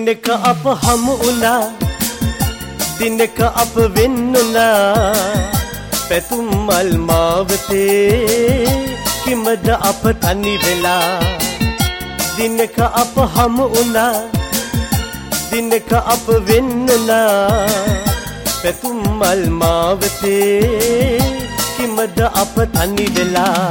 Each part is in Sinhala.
දිනක අප හමු වුණා දිනක අප වෙන්නුණා පැතුම් මල් මාවතේ කිමද අප තනි වෙලා දිනක අප හමු වුණා දිනක අප වෙන්නුණා පැතුම් මල් මාවතේ කිමද අප තනි වෙලා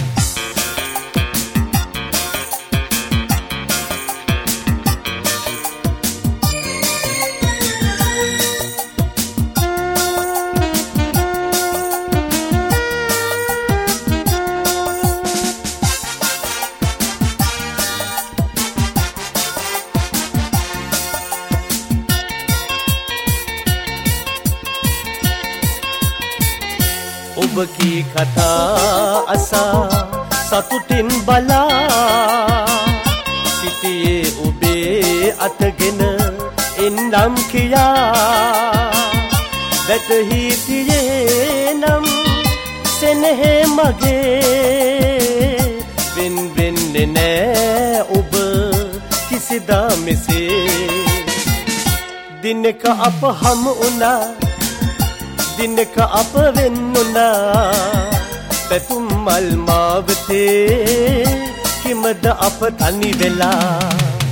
ඔබ කී කතා අසා සතුටින් බලා සිටියේ ඔබේ අතගෙන එන්නම් කියා වැටහි තියේ නම් සෙනෙහේ මගේ වෙන් වෙන්නේ නෑ ඔබ කිසිදා මෙසේ දිනක අප හමු වුණා දිනක අප වෙන්නුණා පැතුම් මල් මාවතේ කිමද අප තනි වෙලා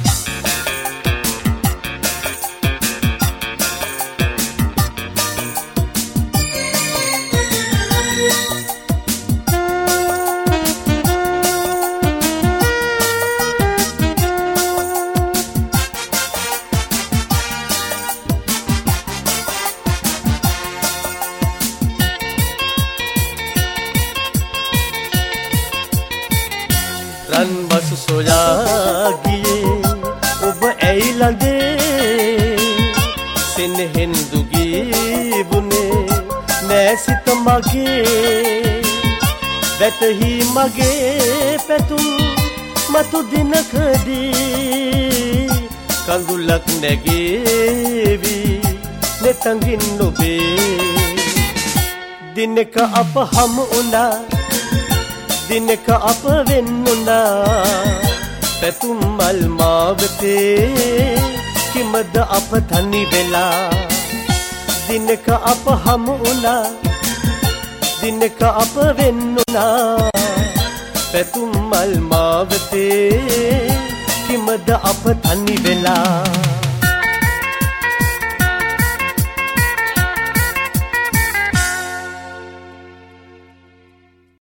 රන් බසු සොයා ගියේ ඔබ ඇයි ළඟේ සෙනෙහෙන් දුගී වුණේ නෑ සිත මගේ වැටහි මගේ පැතුම් මතු දිනකදී කඳුලක් නැගේවි නෙතඟින් ඔබේ දිනක අප හමු වුණා දිනක අප වෙන්නුණා පැතුම් මල් මාවතේ කිමද අප තනි වෙලා දිනක අප හමු වුණා දිනක අප වෙන්නුණා පැතුම් මල් මාවතේ කිමද අප තනි වෙලා